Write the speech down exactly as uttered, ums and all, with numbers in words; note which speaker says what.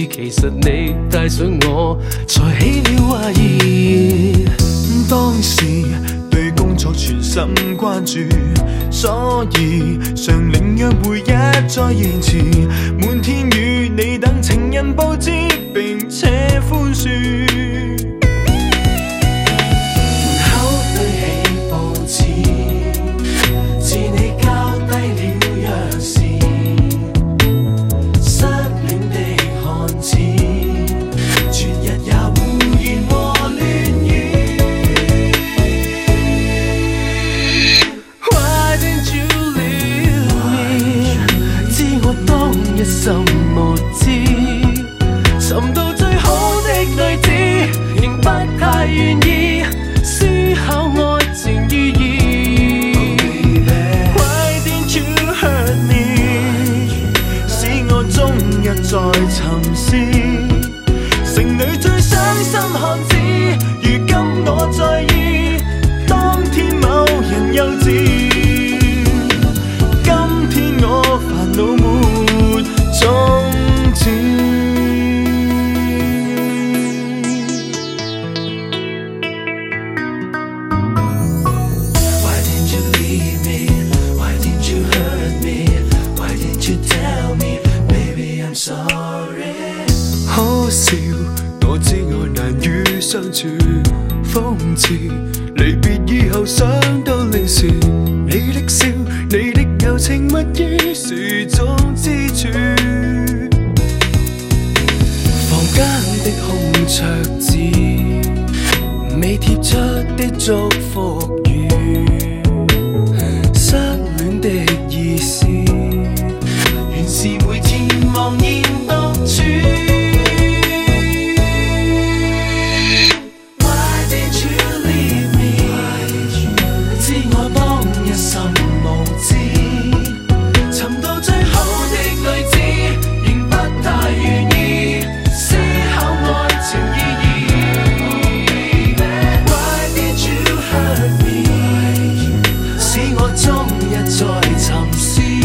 Speaker 1: 其實你太想我，才起了懷疑。
Speaker 2: 當時對工作全心關注，所以常令約會一再延遲。滿天與你等情人報知，並且寬恕。
Speaker 1: 心無知，尋到最好的對子，仍不太願意思考愛情意義。
Speaker 2: Oh, Why didn't you hurt me？ 使我終日在沉思，城裏最傷心漢子，如今我在意，當天某人幼稚，今天我煩惱滿。終止。Why didn't you leave me? Why didn't you hurt me? Why didn't you tell me? Baby, I'm sorry. 可笑，我知我難與相處，諷刺離別以後想到零時，你的笑，你的柔情蜜意是種支柱。間的空桌子，未貼出的祝福語，失戀的意思，原是每天茫然獨處。Why did you leave me？ 知我當日甚無知，尋到最好的句子，仍不太願意。在沉思。